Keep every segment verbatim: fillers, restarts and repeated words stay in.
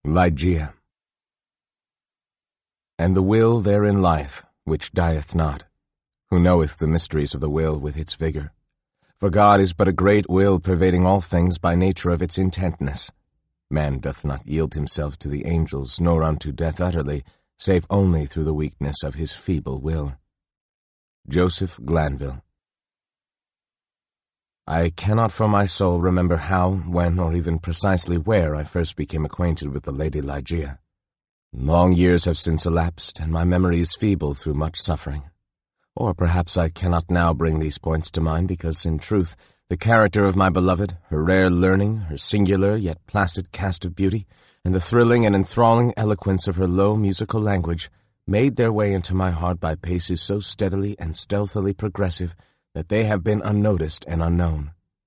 Ligeia. And the will therein lieth, which dieth not, who knoweth the mysteries of the will with its vigour. For God is but a great will pervading all things by nature of its intentness. Man doth not yield himself to the angels, nor unto death utterly, save only through the weakness of his feeble will. Joseph Glanville. I cannot for my soul remember how, when, or even precisely where I first became acquainted with the Lady Ligeia. Long years have since elapsed, and my memory is feeble through much suffering. Or perhaps I cannot now bring these points to mind because, in truth, the character of my beloved, her rare learning, her singular yet placid cast of beauty, and the thrilling and enthralling eloquence of her low musical language made their way into my heart by paces so steadily and stealthily progressive that they have been unnoticed and unknown.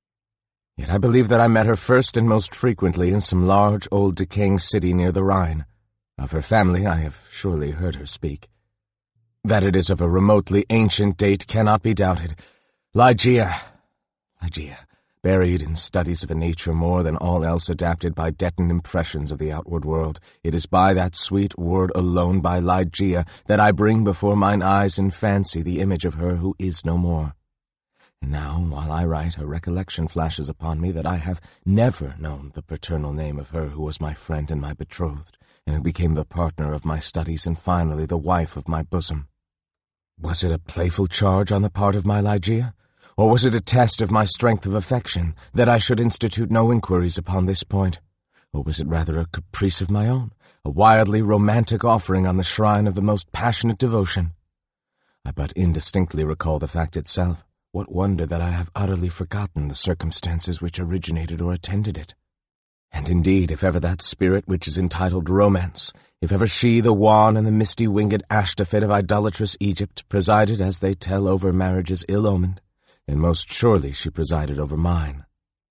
Yet I believe that I met her first and most frequently in some large, old, decaying city near the Rhine. Of her family I have surely heard her speak. That it is of a remotely ancient date cannot be doubted. Ligeia, Ligeia, buried in studies of a nature more than all else adapted by detoned impressions of the outward world, it is by that sweet word alone, by Ligeia, that I bring before mine eyes in fancy the image of her who is no more. And now, while I write, a recollection flashes upon me that I have never known the paternal name of her who was my friend and my betrothed, and who became the partner of my studies and finally the wife of my bosom. Was it a playful charge on the part of my Ligeia? Or was it a test of my strength of affection, that I should institute no inquiries upon this point? Or was it rather a caprice of my own, a wildly romantic offering on the shrine of the most passionate devotion? I but indistinctly recall the fact itself. What wonder that I have utterly forgotten the circumstances which originated or attended it? And indeed, if ever that spirit which is entitled romance, if ever she, the wan and the misty-winged Ashtafet of idolatrous Egypt, presided, as they tell, over marriages ill-omened, then most surely she presided over mine.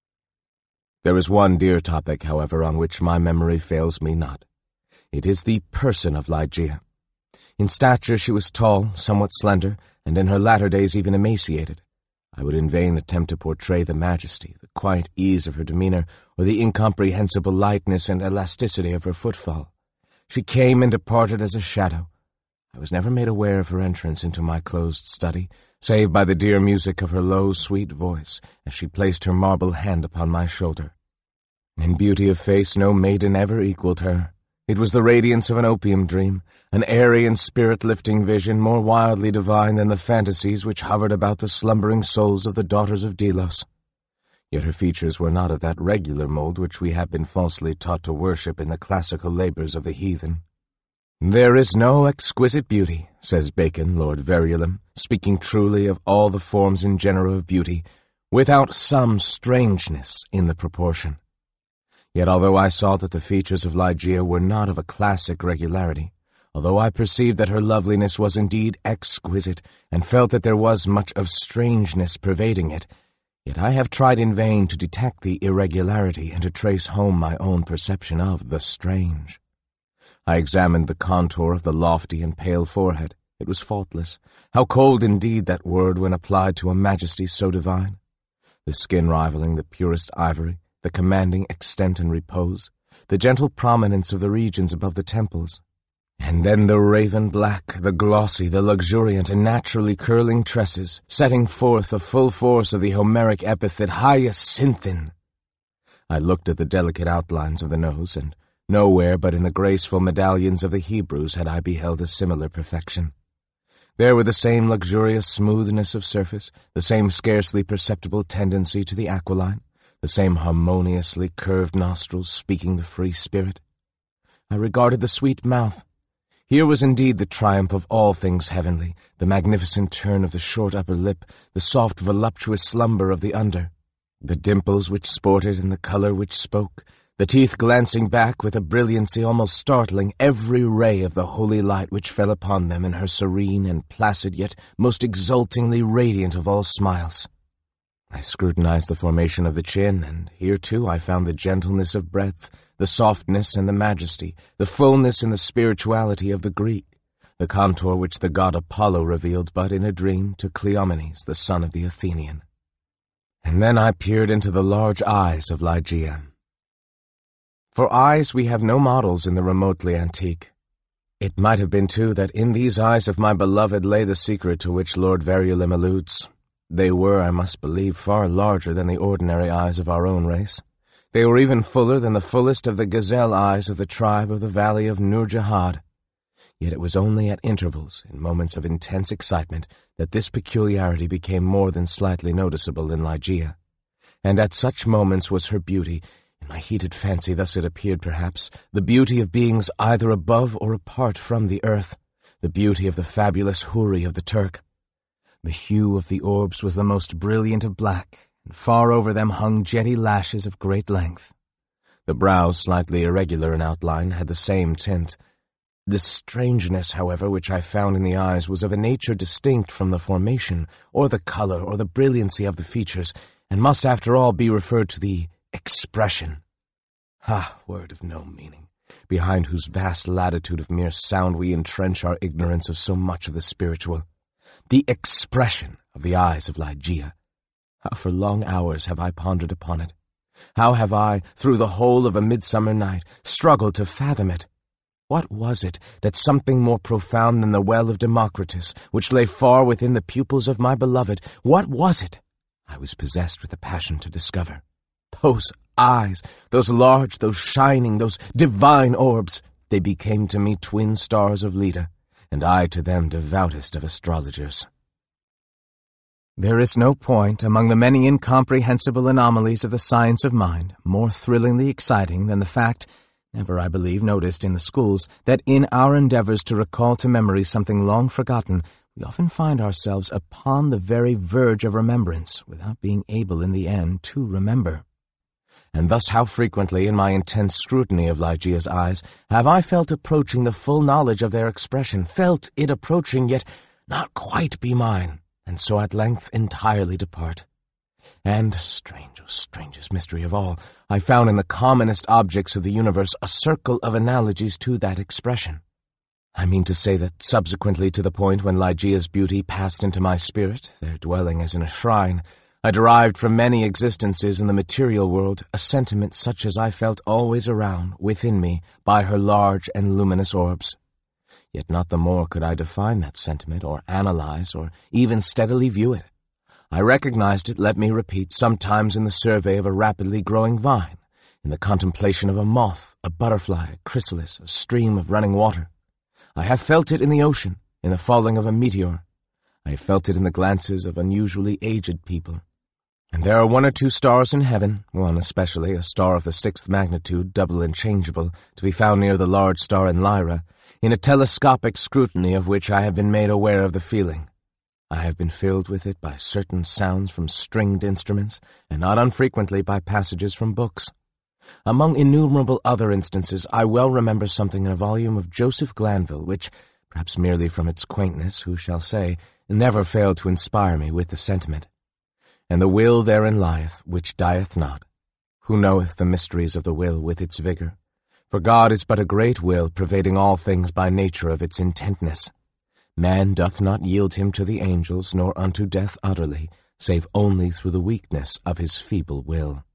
There is one dear topic, however, on which my memory fails me not. It is the person of Ligeia. In stature she was tall, somewhat slender, and in her latter days even emaciated. I would in vain attempt to portray the majesty, the quiet ease of her demeanour, or the incomprehensible lightness and elasticity of her footfall. She came and departed as a shadow. I was never made aware of her entrance into my closed study, save by the dear music of her low, sweet voice, as she placed her marble hand upon my shoulder. In beauty of face no maiden ever equalled her. It was the radiance of an opium dream, an airy and spirit-lifting vision more wildly divine than the fantasies which hovered about the slumbering souls of the daughters of Delos. Yet her features were not of that regular mould which we have been falsely taught to worship in the classical labours of the heathen. There is no exquisite beauty, says Bacon, Lord Verulam, speaking truly of all the forms and genera of beauty, without some strangeness in the proportion. Yet although I saw that the features of Ligeia were not of a classic regularity, although I perceived that her loveliness was indeed exquisite, and felt that there was much of strangeness pervading it, yet I have tried in vain to detect the irregularity and to trace home my own perception of the strange. I examined the contour of the lofty and pale forehead. It was faultless. How cold indeed that word when applied to a majesty so divine! The skin rivaling the purest ivory, the commanding extent and repose, the gentle prominence of the regions above the temples, and then the raven black, the glossy, the luxuriant and naturally curling tresses, setting forth the full force of the Homeric epithet hyacinthin. I looked at the delicate outlines of the nose, and nowhere but in the graceful medallions of the Hebrews had I beheld a similar perfection. There were the same luxurious smoothness of surface, the same scarcely perceptible tendency to the aquiline, the same harmoniously curved nostrils speaking the free spirit. I regarded the sweet mouth. Here was indeed the triumph of all things heavenly, the magnificent turn of the short upper lip, the soft voluptuous slumber of the under, the dimples which sported and the colour which spoke, the teeth glancing back with a brilliancy almost startling every ray of the holy light which fell upon them in her serene and placid yet most exultingly radiant of all smiles. I scrutinized the formation of the chin, and here too I found the gentleness of breadth, the softness and the majesty, the fullness and the spirituality of the Greek, the contour which the god Apollo revealed but in a dream to Cleomenes, the son of the Athenian. And then I peered into the large eyes of Ligeia. For eyes we have no models in the remotely antique. It might have been, too, that in these eyes of my beloved lay the secret to which Lord Verulam alludes. They were, I must believe, far larger than the ordinary eyes of our own race. They were even fuller than the fullest of the gazelle eyes of the tribe of the valley of Nur-Jahad. Yet it was only at intervals, in moments of intense excitement, that this peculiarity became more than slightly noticeable in Ligeia. And at such moments was her beauty, in my heated fancy thus it appeared perhaps, the beauty of beings either above or apart from the earth, the beauty of the fabulous Houri of the Turk. The hue of the orbs was the most brilliant of black, and far over them hung jetty lashes of great length. The brows, slightly irregular in outline, had the same tint. The strangeness, however, which I found in the eyes was of a nature distinct from the formation, or the color, or the brilliancy of the features, and must after all be referred to the expression. Ah, word of no meaning, behind whose vast latitude of mere sound we entrench our ignorance of so much of the spiritual. The expression of the eyes of Ligeia. How for long hours have I pondered upon it. How have I, through the whole of a midsummer night, struggled to fathom it. What was it that something more profound than the well of Democritus, which lay far within the pupils of my beloved, what was it? I was possessed with a passion to discover. Those eyes, those large, those shining, those divine orbs, they became to me twin stars of Leda, and I to them devoutest of astrologers. There is no point among the many incomprehensible anomalies of the science of mind more thrillingly exciting than the fact, never, I believe, noticed in the schools, that in our endeavors to recall to memory something long forgotten, we often find ourselves upon the very verge of remembrance, without being able in the end to remember. And thus how frequently, in my intense scrutiny of Ligeia's eyes, have I felt approaching the full knowledge of their expression, felt it approaching, yet not quite be mine, and so at length entirely depart. And, strange, oh strangest mystery of all, I found in the commonest objects of the universe a circle of analogies to that expression. I mean to say that subsequently to the point when Ligeia's beauty passed into my spirit, there dwelling as in a shrine, I derived from many existences in the material world a sentiment such as I felt always around, within me, by her large and luminous orbs. Yet not the more could I define that sentiment, or analyze, or even steadily view it. I recognized it, let me repeat, sometimes in the survey of a rapidly growing vine, in the contemplation of a moth, a butterfly, a chrysalis, a stream of running water. I have felt it in the ocean, in the falling of a meteor. I have felt it in the glances of unusually aged people. And there are one or two stars in heaven, one especially, a star of the sixth magnitude, double and changeable, to be found near the large star in Lyra, in a telescopic scrutiny of which I have been made aware of the feeling. I have been filled with it by certain sounds from stringed instruments, and not unfrequently by passages from books. Among innumerable other instances, I well remember something in a volume of Joseph Glanville, which, perhaps merely from its quaintness, who shall say, never failed to inspire me with the sentiment. And the will therein lieth, which dieth not. Who knoweth the mysteries of the will with its vigor? For God is but a great will, pervading all things by nature of its intentness. Man doth not yield him to the angels, nor unto death utterly, save only through the weakness of his feeble will.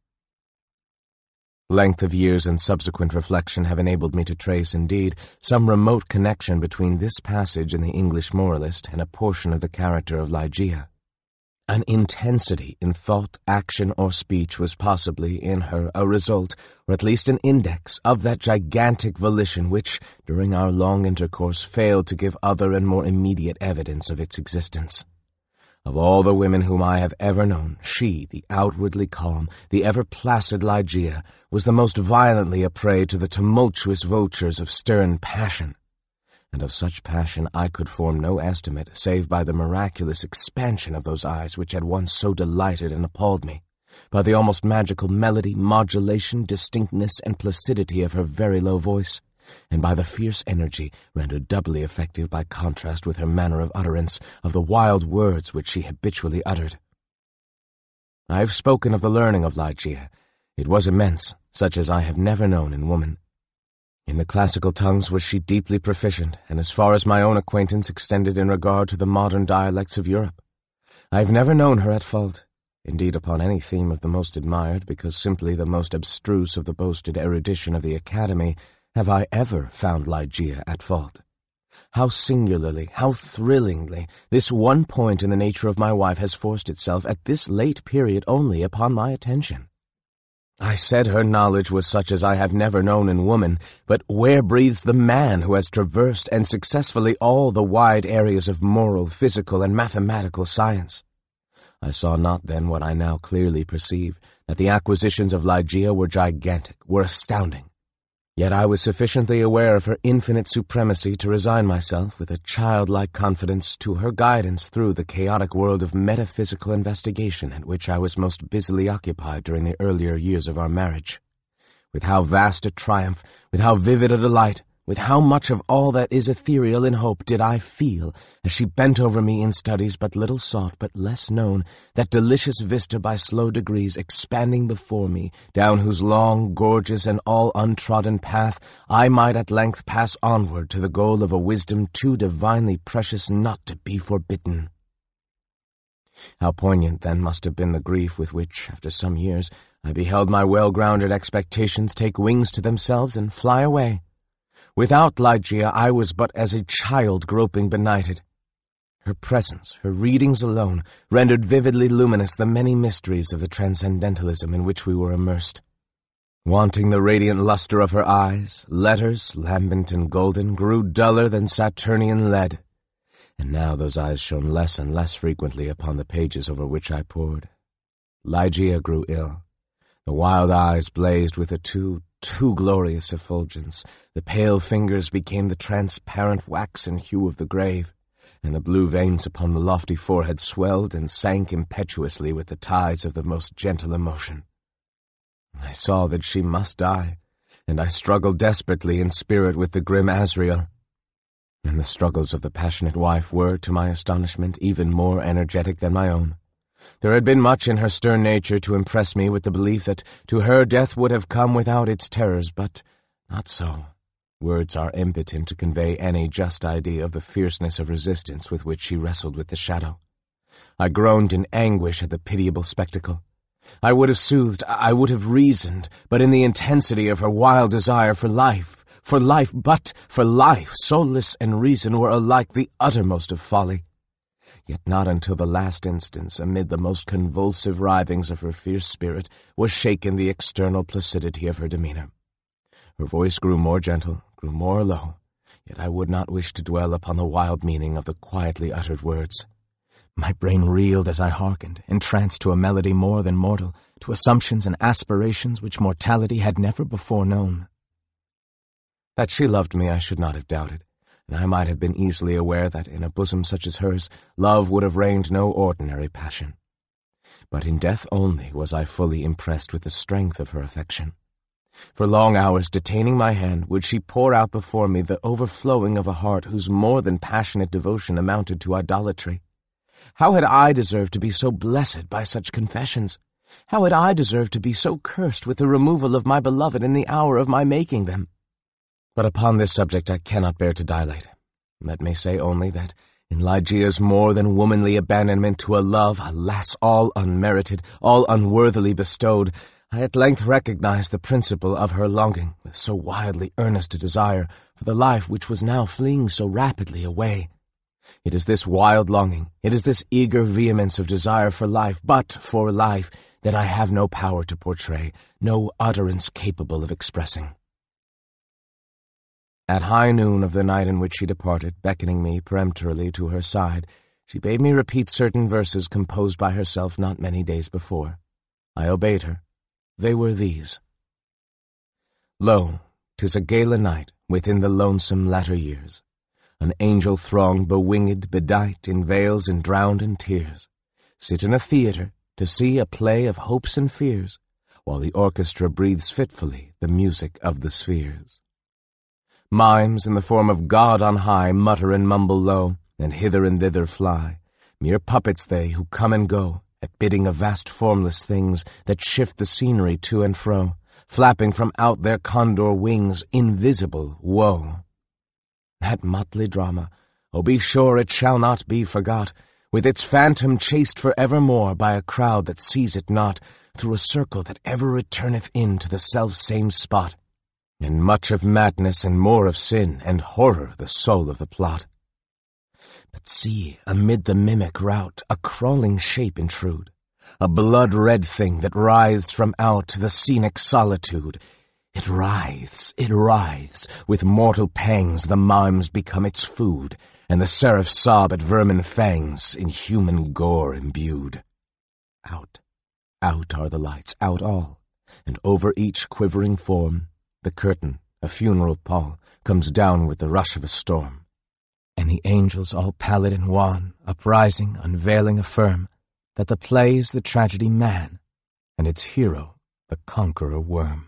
Length of years and subsequent reflection have enabled me to trace, indeed, some remote connection between this passage in the English moralist and a portion of the character of Ligeia. An intensity in thought, action, or speech was possibly, in her, a result, or at least an index, of that gigantic volition which, during our long intercourse, failed to give other and more immediate evidence of its existence. Of all the women whom I have ever known, she, the outwardly calm, the ever-placid Ligeia, was the most violently a prey to the tumultuous vultures of stern passion. And of such passion I could form no estimate save by the miraculous expansion of those eyes which had once so delighted and appalled me, by the almost magical melody, modulation, distinctness, and placidity of her very low voice, and by the fierce energy, rendered doubly effective by contrast with her manner of utterance, of the wild words which she habitually uttered. I have spoken of the learning of Ligeia. It was immense, such as I have never known in woman. In the classical tongues was she deeply proficient, and as far as my own acquaintance extended in regard to the modern dialects of Europe. I have never known her at fault, Indeed, upon any theme of the most admired, because simply the most abstruse of the boasted erudition of the Academy, have I ever found Ligeia at fault. How singularly, how thrillingly, this one point in the nature of my wife has forced itself at this late period only upon my attention. I said her knowledge was such as I have never known in woman, but where breathes the man who has traversed and successfully all the wide areas of moral, physical, and mathematical science? I saw not then what I now clearly perceive, that the acquisitions of Ligeia were gigantic, were astounding. Yet I was sufficiently aware of her infinite supremacy to resign myself with a childlike confidence to her guidance through the chaotic world of metaphysical investigation at which I was most busily occupied during the earlier years of our marriage. With how vast a triumph, with how vivid a delight, with how much of all that is ethereal in hope did I feel, as she bent over me in studies but little sought, but less known, that delicious vista by slow degrees expanding before me, down whose long, gorgeous, and all untrodden path I might at length pass onward to the goal of a wisdom too divinely precious not to be forbidden. How poignant then must have been the grief with which, after some years, I beheld my well-grounded expectations take wings to themselves and fly away. Without Ligeia, I was but as a child groping benighted. Her presence, her readings alone, rendered vividly luminous the many mysteries of the transcendentalism in which we were immersed. Wanting the radiant luster of her eyes, letters, lambent and golden, grew duller than Saturnian lead, and now those eyes shone less and less frequently upon the pages over which I pored. Ligeia grew ill. The wild eyes blazed with a too, too glorious effulgence, the pale fingers became the transparent waxen hue of the grave, and the blue veins upon the lofty forehead swelled and sank impetuously with the tides of the most gentle emotion. I saw that she must die, and I struggled desperately in spirit with the grim Azrael. And the struggles of the passionate wife were, to my astonishment, even more energetic than my own. There had been much in her stern nature to impress me with the belief that to her death would have come without its terrors, but not so. Words are impotent to convey any just idea of the fierceness of resistance with which she wrestled with the shadow. I groaned in anguish at the pitiable spectacle. I would have soothed, I would have reasoned, but in the intensity of her wild desire for life, for life, but for life, solace and reason were alike the uttermost of folly. Yet not until the last instance, amid the most convulsive writhings of her fierce spirit, was shaken the external placidity of her demeanor. Her voice grew more gentle, grew more low, yet I would not wish to dwell upon the wild meaning of the quietly uttered words. My brain reeled as I hearkened, entranced to a melody more than mortal, to assumptions and aspirations which mortality had never before known. That she loved me I should not have doubted, and I might have been easily aware that in a bosom such as hers, love would have reigned no ordinary passion. But in death only was I fully impressed with the strength of her affection. For long hours, detaining my hand, would she pour out before me the overflowing of a heart whose more than passionate devotion amounted to idolatry. How had I deserved to be so blessed by such confessions? How had I deserved to be so cursed with the removal of my beloved in the hour of my making them? But upon this subject I cannot bear to dilate. Let me say only that, in Ligeia's more than womanly abandonment to a love, alas, all unmerited, all unworthily bestowed, I at length recognized the principle of her longing, with so wildly earnest a desire, for the life which was now fleeing so rapidly away. It is this wild longing, it is this eager vehemence of desire for life, but for life, that I have no power to portray, no utterance capable of expressing. At high noon of the night in which she departed, beckoning me peremptorily to her side, she bade me repeat certain verses composed by herself not many days before. I obeyed her. They were these. Lo, 'tis a gala night within the lonesome latter years. An angel throng, bewinged, bedight, in veils and drowned in tears, sit in a theatre to see a play of hopes and fears, while the orchestra breathes fitfully the music of the spheres. Mimes in the form of God on high mutter and mumble low, and hither and thither fly. Mere puppets they who come and go, at bidding of vast formless things that shift the scenery to and fro, flapping from out their condor wings invisible woe. That motley drama, oh be sure it shall not be forgot, with its phantom chased for evermore by a crowd that sees it not, through a circle that ever returneth in to the self-same spot, and much of madness and more of sin and horror the soul of the plot. But see, amid the mimic rout, a crawling shape intrude, a blood-red thing that writhes from out the scenic solitude. It writhes, it writhes, with mortal pangs the mimes become its food, and the seraphs sob at vermin fangs, in human gore imbued. Out, out are the lights, out all, and over each quivering form, the curtain, a funeral pall, comes down with the rush of a storm. And the angels, all pallid and wan, uprising, unveiling, affirm that the play is the tragedy man, and its hero the conqueror worm.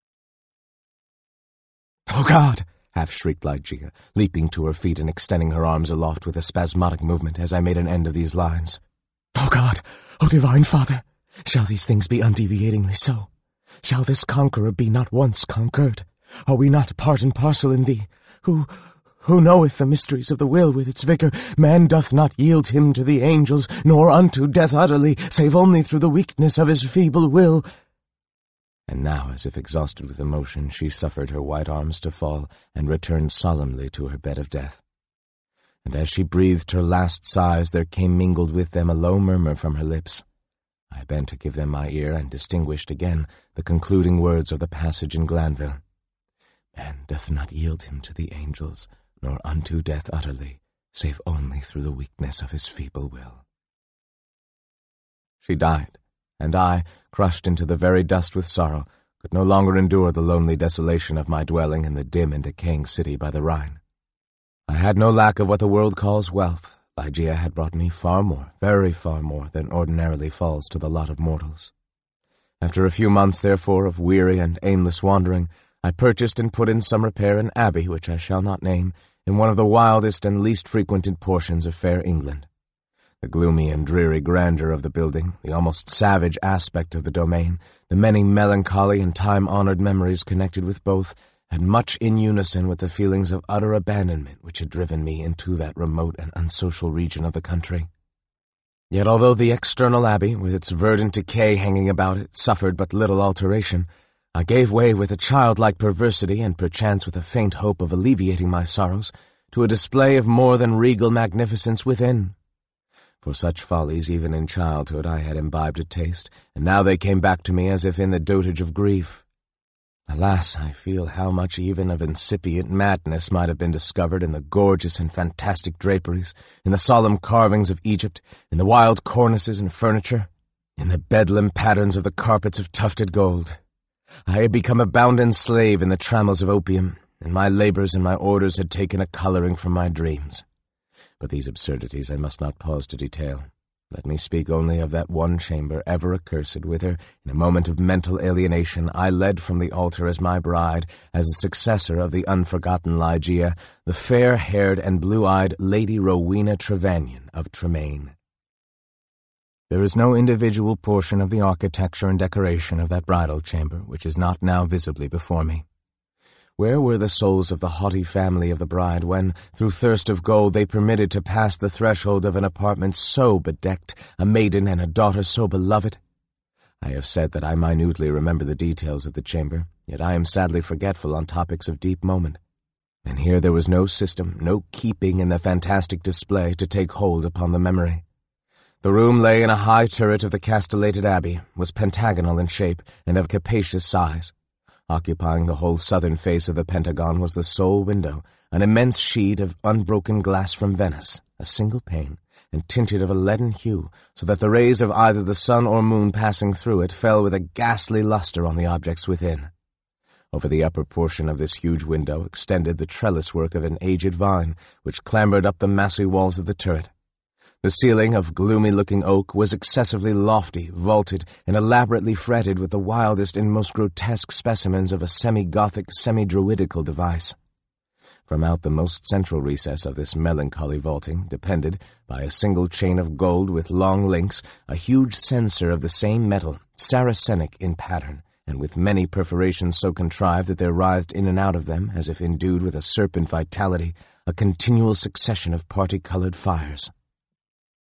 "Oh God!" half-shrieked Ligeia, leaping to her feet and extending her arms aloft with a spasmodic movement as I made an end of these lines. "Oh God! Oh Divine Father! Shall these things be undeviatingly so? Shall this conqueror be not once conquered? Are we not part and parcel in thee, who... Who knoweth the mysteries of the will with its vigor? Man doth not yield him to the angels, nor unto death utterly, save only through the weakness of his feeble will." And now, as if exhausted with emotion, she suffered her white arms to fall, and returned solemnly to her bed of death. And as she breathed her last sighs, there came mingled with them a low murmur from her lips. I bent to give them my ear, and distinguished again the concluding words of the passage in Glanville. "Man doth not yield him to the angels, nor unto death utterly, save only through the weakness of his feeble will." She died, and I, crushed into the very dust with sorrow, could no longer endure the lonely desolation of my dwelling in the dim and decaying city by the Rhine. I had no lack of what the world calls wealth. Ligeia had brought me far more, very far more, than ordinarily falls to the lot of mortals. After a few months, therefore, of weary and aimless wandering, I purchased and put in some repair an abbey, which I shall not name, in one of the wildest and least frequented portions of fair England. The gloomy and dreary grandeur of the building, the almost savage aspect of the domain, the many melancholy and time-honored memories connected with both, had much in unison with the feelings of utter abandonment which had driven me into that remote and unsocial region of the country. Yet although the external abbey, with its verdant decay hanging about it, suffered but little alteration, I gave way with a childlike perversity, and perchance with a faint hope of alleviating my sorrows, to a display of more than regal magnificence within. For such follies, even in childhood, I had imbibed a taste, and now they came back to me as if in the dotage of grief. Alas, I feel how much even of incipient madness might have been discovered in the gorgeous and fantastic draperies, in the solemn carvings of Egypt, in the wild cornices and furniture, in the bedlam patterns of the carpets of tufted gold. I had become a bounden slave in the trammels of opium, and my labors and my orders had taken a coloring from my dreams. But these absurdities I must not pause to detail. Let me speak only of that one chamber ever accursed, whither, in a moment of mental alienation, I led from the altar as my bride, as a successor of the unforgotten Ligeia, the fair-haired and blue-eyed Lady Rowena Trevanion of Tremaine. There is no individual portion of the architecture and decoration of that bridal chamber which is not now visibly before me. Where were the souls of the haughty family of the bride when, through thirst of gold, they permitted to pass the threshold of an apartment so bedecked, a maiden and a daughter so beloved? I have said that I minutely remember the details of the chamber, yet I am sadly forgetful on topics of deep moment. And here there was no system, no keeping in the fantastic display to take hold upon the memory. The room lay in a high turret of the castellated abbey, was pentagonal in shape, and of capacious size. Occupying the whole southern face of the pentagon was the sole window, an immense sheet of unbroken glass from Venice, a single pane, and tinted of a leaden hue, so that the rays of either the sun or moon passing through it fell with a ghastly luster on the objects within. Over the upper portion of this huge window extended the trellis-work of an aged vine, which clambered up the massy walls of the turret. The ceiling, of gloomy-looking oak, was excessively lofty, vaulted, and elaborately fretted with the wildest and most grotesque specimens of a semi-Gothic, semi-Druidical device. From out the most central recess of this melancholy vaulting depended, by a single chain of gold with long links, a huge censer of the same metal, Saracenic in pattern, and with many perforations so contrived that there writhed in and out of them, as if endued with a serpent vitality, a continual succession of party-colored fires.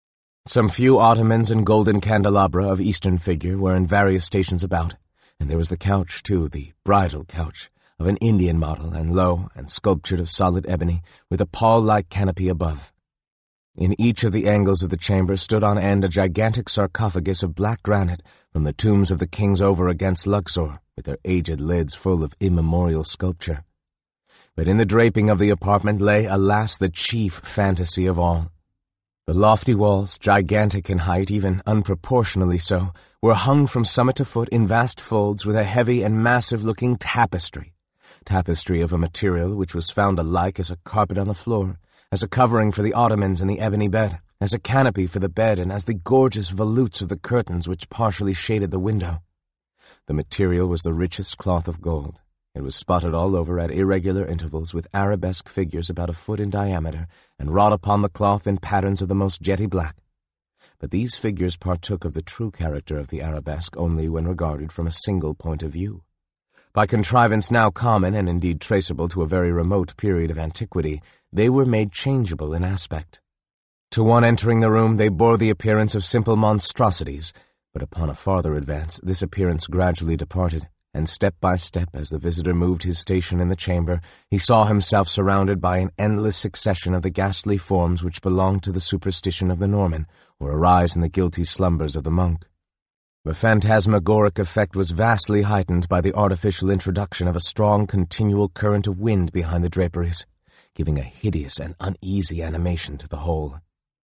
Some few ottomans and golden candelabra of Eastern figure were in various stations about, and there was the couch, too, the bridal couch, of an Indian model, and low and sculptured of solid ebony, with a pall-like canopy above. In each of the angles of the chamber stood on end a gigantic sarcophagus of black granite from the tombs of the kings over against Luxor, with their aged lids full of immemorial sculpture. But in the draping of the apartment lay, alas, the chief fantasy of all. The lofty walls, gigantic in height, even unproportionally so, were hung from summit to foot in vast folds with a heavy and massive-looking tapestry, tapestry of a material which was found alike as a carpet on the floor, as a covering for the ottomans and the ebony bed, as a canopy for the bed, and as the gorgeous volutes of the curtains which partially shaded the window. The material was the richest cloth of gold. It was spotted all over at irregular intervals with arabesque figures about a foot in diameter, and wrought upon the cloth in patterns of the most jetty black. But these figures partook of the true character of the arabesque only when regarded from a single point of view. By contrivance now common, and indeed traceable to a very remote period of antiquity, they were made changeable in aspect. To one entering the room they bore the appearance of simple monstrosities, but upon a farther advance this appearance gradually departed, and step by step, as the visitor moved his station in the chamber, he saw himself surrounded by an endless succession of the ghastly forms which belonged to the superstition of the Norman, or arise in the guilty slumbers of the monk. The phantasmagoric effect was vastly heightened by the artificial introduction of a strong, continual current of wind behind the draperies, giving a hideous and uneasy animation to the whole.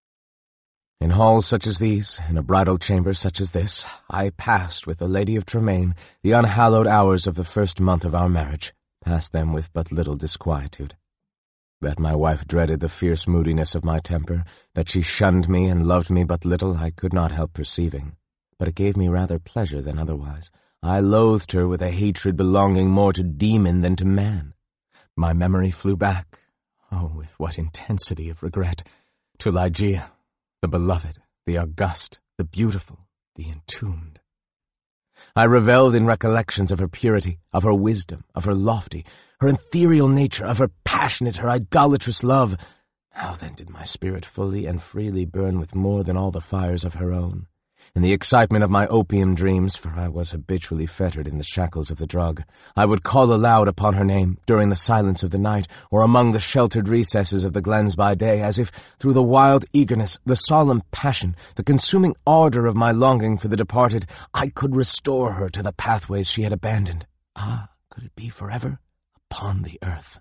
In halls such as these, in a bridal chamber such as this, I passed with the Lady of Tremaine the unhallowed hours of the first month of our marriage, passed them with but little disquietude. That my wife dreaded the fierce moodiness of my temper, that she shunned me and loved me but little, I could not help perceiving. But it gave me rather pleasure than otherwise. I loathed her with a hatred belonging more to demon than to man. My memory flew back, oh, with what intensity of regret, to Ligeia, the beloved, the august, the beautiful, the entombed. I revelled in recollections of her purity, of her wisdom, of her lofty, her ethereal nature, of her passionate, her idolatrous love. How then did my spirit fully and freely burn with more than all the fires of her own? In the excitement of my opium dreams, for I was habitually fettered in the shackles of the drug, I would call aloud upon her name during the silence of the night, or among the sheltered recesses of the glens by day, as if through the wild eagerness, the solemn passion, the consuming ardor of my longing for the departed, I could restore her to the pathways she had abandoned. Ah, could it be forever? Upon the earth.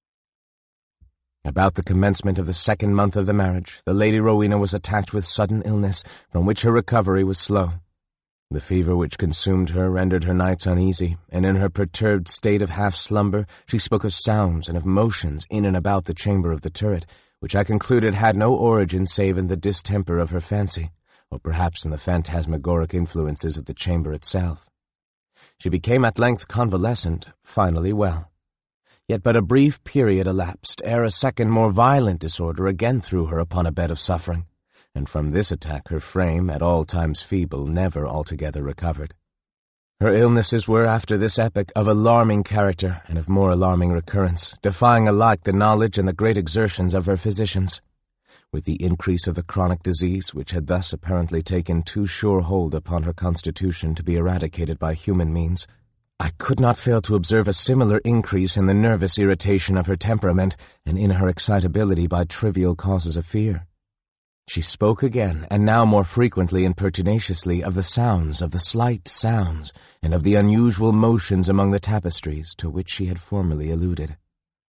About the commencement of the second month of the marriage, the Lady Rowena was attacked with sudden illness, from which her recovery was slow. The fever which consumed her rendered her nights uneasy, and in her perturbed state of half-slumber she spoke of sounds and of motions in and about the chamber of the turret, which I concluded had no origin save in the distemper of her fancy, or perhaps in the phantasmagoric influences of the chamber itself. She became at length convalescent, finally well. Yet but a brief period elapsed ere a second more violent disorder again threw her upon a bed of suffering, and from this attack her frame, at all times feeble, never altogether recovered. Her illnesses were, after this epoch, of alarming character and of more alarming recurrence, defying alike the knowledge and the great exertions of her physicians. With the increase of the chronic disease, which had thus apparently taken too sure hold upon her constitution to be eradicated by human means, I could not fail to observe a similar increase in the nervous irritation of her temperament and in her excitability by trivial causes of fear. She spoke again, and now more frequently and pertinaciously, of the sounds, of the slight sounds, and of the unusual motions among the tapestries to which she had formerly alluded.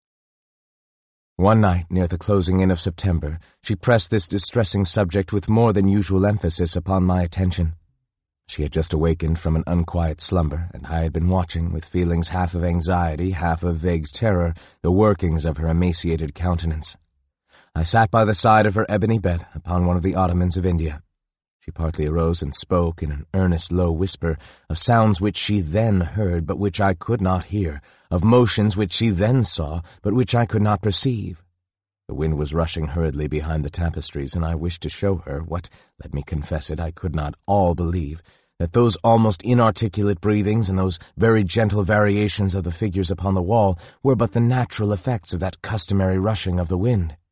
One night, near the closing in of September, she pressed this distressing subject with more than usual emphasis upon my attention. She had just awakened from an unquiet slumber, and I had been watching, with feelings half of anxiety, half of vague terror, the workings of her emaciated countenance. I sat by the side of her ebony bed upon one of the ottomans of India. She partly arose and spoke in an earnest low whisper of sounds which she then heard but which I could not hear, of motions which she then saw but which I could not perceive. The wind was rushing hurriedly behind the tapestries, and I wished to show her what, let me confess it, I could not all believe, that those almost inarticulate breathings and those very gentle variations of the figures upon the wall were but the natural effects of that customary rushing of the wind.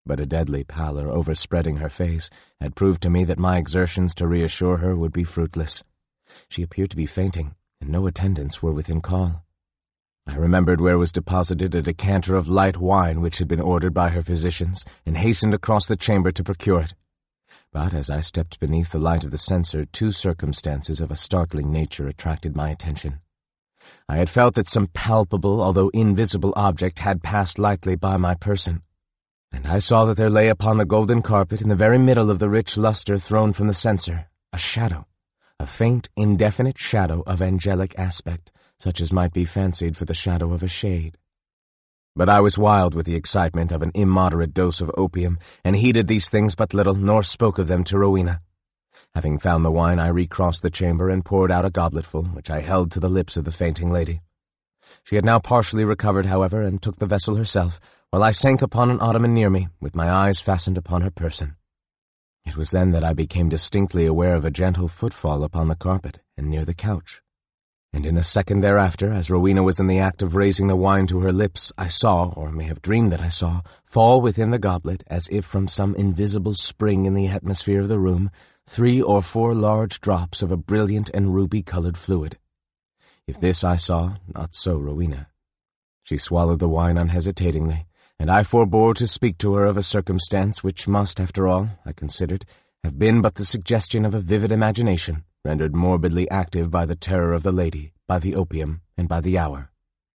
but a deadly pallor overspreading her face had proved to me that my exertions to reassure her would be fruitless. She appeared to be fainting, and no attendants were within call. I remembered where was deposited a decanter of light wine which had been ordered by her physicians, and hastened across the chamber to procure it. But as I stepped beneath the light of the censer, two circumstances of a startling nature attracted my attention. I had felt that some palpable, although invisible object had passed lightly by my person, and I saw that there lay upon the golden carpet, in the very middle of the rich lustre thrown from the censer, a shadow, a faint, indefinite shadow of angelic aspect, such as might be fancied for the shadow of a shade. But I was wild with the excitement of an immoderate dose of opium, and heeded these things but little, nor spoke of them to Rowena. Having found the wine, I recrossed the chamber and poured out a gobletful, which I held to the lips of the fainting lady. She had now partially recovered, however, and took the vessel herself, while I sank upon an ottoman near me, with my eyes fastened upon her person. It was then that I became distinctly aware of a gentle footfall upon the carpet and near the couch. And in a second thereafter, as Rowena was in the act of raising the wine to her lips, I saw, or may have dreamed that I saw, fall within the goblet, as if from some invisible spring in the atmosphere of the room, three or four large drops of a brilliant and ruby-colored fluid. If this I saw, not so Rowena. She swallowed the wine unhesitatingly, and I forbore to speak to her of a circumstance which must, after all, I considered, have been but the suggestion of a vivid imagination, rendered morbidly active by the terror of the lady, by the opium, and by the hour.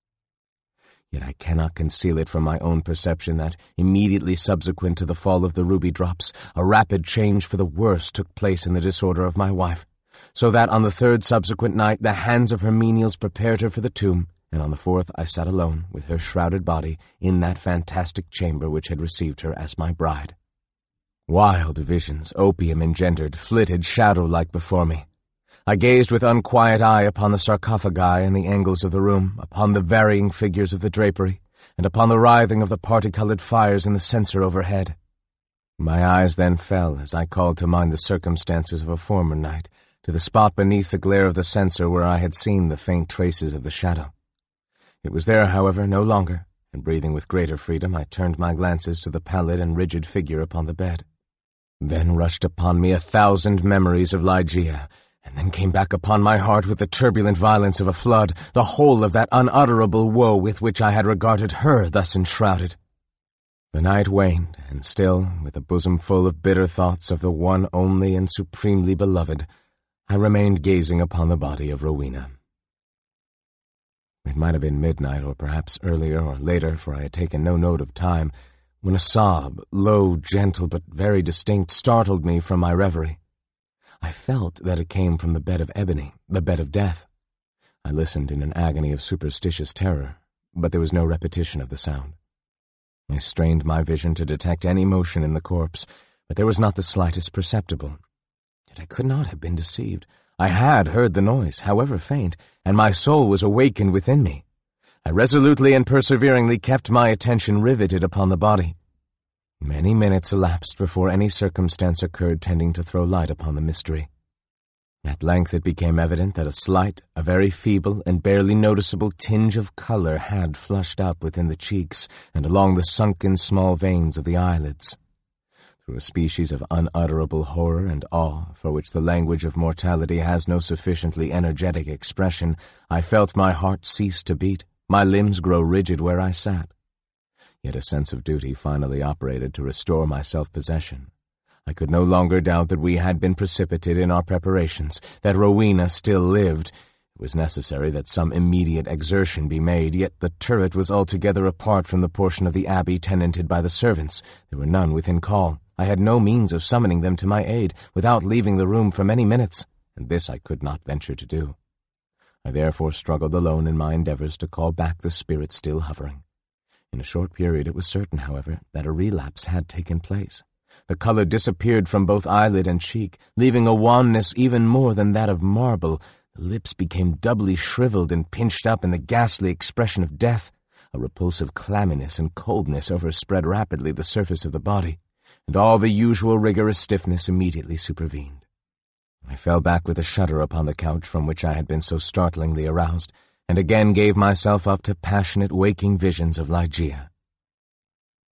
Yet I cannot conceal it from my own perception that, immediately subsequent to the fall of the ruby drops, a rapid change for the worse took place in the disorder of my wife, so that on the third subsequent night the hands of her menials prepared her for the tomb, and on the fourth I sat alone, with her shrouded body, in that fantastic chamber which had received her as my bride. Wild visions, opium engendered, flitted shadow-like before me. I gazed with unquiet eye upon the sarcophagi in the angles of the room, upon the varying figures of the drapery, and upon the writhing of the party-colored fires in the censer overhead. My eyes then fell, as I called to mind the circumstances of a former night, to the spot beneath the glare of the censer where I had seen the faint traces of the shadow. It was there, however, no longer, and breathing with greater freedom, I turned my glances to the pallid and rigid figure upon the bed. Then rushed upon me a thousand memories of Ligeia, and then came back upon my heart with the turbulent violence of a flood, the whole of that unutterable woe with which I had regarded her thus enshrouded. The night waned, and still, with a bosom full of bitter thoughts of the one only and supremely beloved, I remained gazing upon the body of Rowena. It might have been midnight, or perhaps earlier or later, for I had taken no note of time, when a sob, low, gentle, but very distinct, startled me from my reverie. I felt that it came from the bed of ebony, the bed of death. I listened in an agony of superstitious terror, but there was no repetition of the sound. I strained my vision to detect any motion in the corpse, but there was not the slightest perceptible. Yet I could not have been deceived. I had heard the noise, however faint, and my soul was awakened within me. I resolutely and perseveringly kept my attention riveted upon the body. Many minutes elapsed before any circumstance occurred tending to throw light upon the mystery. At length it became evident that a slight, a very feeble, and barely noticeable tinge of color had flushed up within the cheeks and along the sunken small veins of the eyelids. Through a species of unutterable horror and awe, for which the language of mortality has no sufficiently energetic expression, I felt my heart cease to beat, my limbs grow rigid where I sat. Yet a sense of duty finally operated to restore my self-possession. I could no longer doubt that we had been precipitate in our preparations, that Rowena still lived. It was necessary that some immediate exertion be made, yet the turret was altogether apart from the portion of the abbey tenanted by the servants. There were none within call. I had no means of summoning them to my aid, without leaving the room for many minutes, and this I could not venture to do. I therefore struggled alone in my endeavors to call back the spirit still hovering. In a short period it was certain, however, that a relapse had taken place. The color disappeared from both eyelid and cheek, leaving a wanness even more than that of marble. The lips became doubly shriveled and pinched up in the ghastly expression of death. A repulsive clamminess and coldness overspread rapidly the surface of the body, and all the usual rigorous stiffness immediately supervened. I fell back with a shudder upon the couch from which I had been so startlingly aroused, and again gave myself up to passionate waking visions of Ligeia.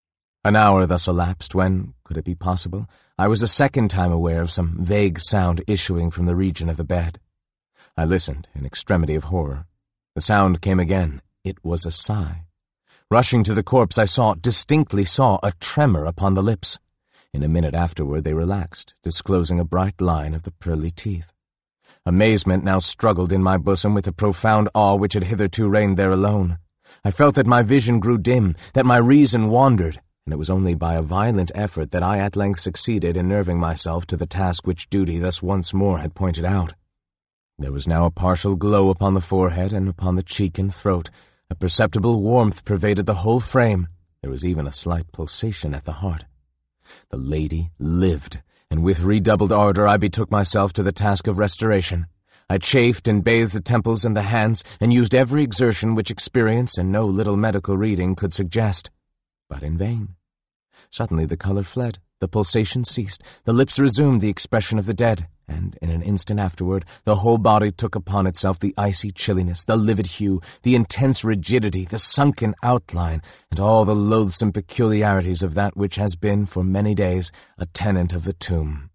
An hour thus elapsed when, could it be possible, I was a second time aware of some vague sound issuing from the region of the bed. I listened in extremity of horror. The sound came again. It was a sigh. Rushing to the corpse, I saw, distinctly saw, a tremor upon the lips. In a minute afterward they relaxed, disclosing a bright line of the pearly teeth. Amazement now struggled in my bosom with the profound awe which had hitherto reigned there alone. I felt that my vision grew dim, that my reason wandered, and it was only by a violent effort that I at length succeeded in nerving myself to the task which duty thus once more had pointed out. There was now a partial glow upon the forehead and upon the cheek and throat. A perceptible warmth pervaded the whole frame. There was even a slight pulsation at the heart. The lady lived, and with redoubled ardor I betook myself to the task of restoration. I chafed and bathed the temples and the hands, and used every exertion which experience and no little medical reading could suggest. But in vain. Suddenly the color fled, the pulsation ceased, the lips resumed the expression of the dead, and in an instant afterward the whole body took upon itself the icy chilliness, the livid hue, the intense rigidity, the sunken outline, and all the loathsome peculiarities of that which has been for many days a tenant of the tomb.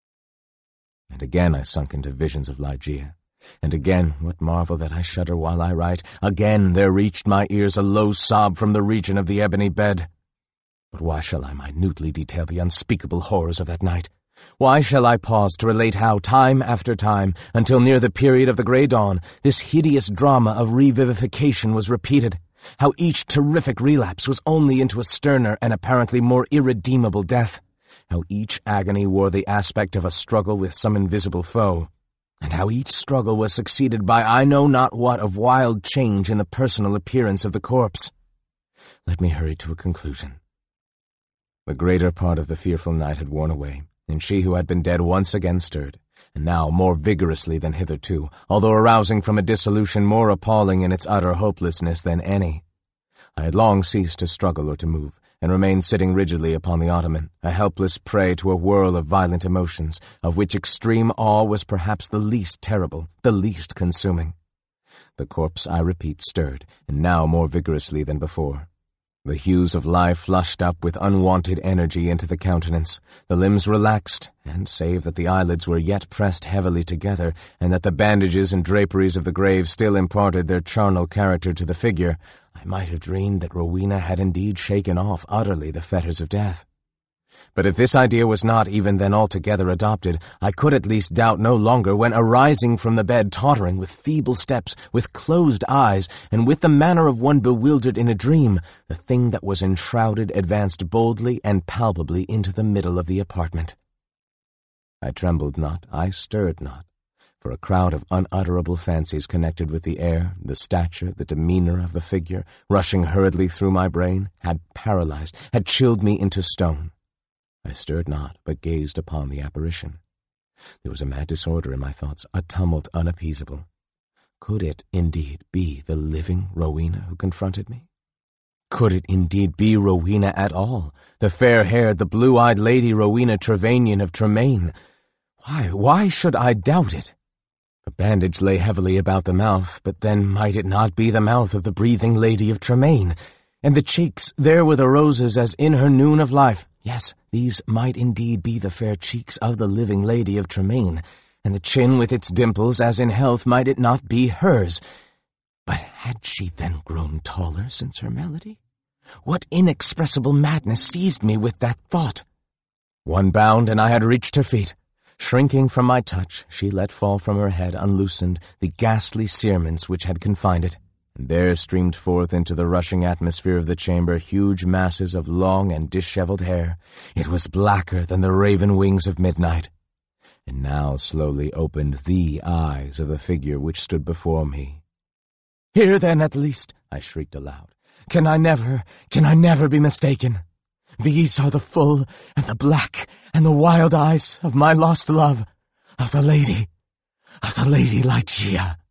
And again I sunk into visions of Ligeia. And again, what marvel that I shudder while I write, again there reached my ears a low sob from the region of the ebony bed. But why shall I minutely detail the unspeakable horrors of that night? Why shall I pause to relate how, time after time, until near the period of the grey dawn, this hideous drama of revivification was repeated? How each terrific relapse was only into a sterner and apparently more irredeemable death? How each agony wore the aspect of a struggle with some invisible foe? And how each struggle was succeeded by I know not what of wild change in the personal appearance of the corpse? Let me hurry to a conclusion. The greater part of the fearful night had worn away, and she who had been dead once again stirred, and now more vigorously than hitherto, although arousing from a dissolution more appalling in its utter hopelessness than any. I had long ceased to struggle or to move, and remained sitting rigidly upon the ottoman, a helpless prey to a whirl of violent emotions, of which extreme awe was perhaps the least terrible, the least consuming. The corpse, I repeat, stirred, and now more vigorously than before. The hues of life flushed up with unwonted energy into the countenance. The limbs relaxed, and save that the eyelids were yet pressed heavily together, and that the bandages and draperies of the grave still imparted their charnel character to the figure, I might have dreamed that Rowena had indeed shaken off utterly the fetters of death. But if this idea was not even then altogether adopted, I could at least doubt no longer when, arising from the bed, tottering with feeble steps, with closed eyes, and with the manner of one bewildered in a dream, the thing that was enshrouded advanced boldly and palpably into the middle of the apartment. I trembled not, I stirred not, for a crowd of unutterable fancies connected with the air, the stature, the demeanor of the figure, rushing hurriedly through my brain, had paralyzed, had chilled me into stone. I stirred not, but gazed upon the apparition. There was a mad disorder in my thoughts, a tumult unappeasable. Could it indeed be the living Rowena who confronted me? Could it indeed be Rowena at all, the fair-haired, the blue-eyed Lady Rowena Trevanion of Tremaine? Why, why should I doubt it? A bandage lay heavily about the mouth, but then might it not be the mouth of the breathing Lady of Tremaine? And the cheeks, there were the roses as in her noon of life. Yes, these might indeed be the fair cheeks of the living Lady of Tremaine, and the chin with its dimples as in health might it not be hers? But had she then grown taller since her malady? What inexpressible madness seized me with that thought? One bound, and I had reached her feet. Shrinking from my touch, she let fall from her head unloosened the ghastly cerements which had confined it, and there streamed forth into the rushing atmosphere of the chamber huge masses of long and dishevelled hair. It was blacker than the raven wings of midnight. And now slowly opened the eyes of the figure which stood before me. "Here, then, at least," I shrieked aloud. "Can I never, can I never be mistaken? These are the full and the black and the wild eyes of my lost love, of the lady, of the Lady Ligeia."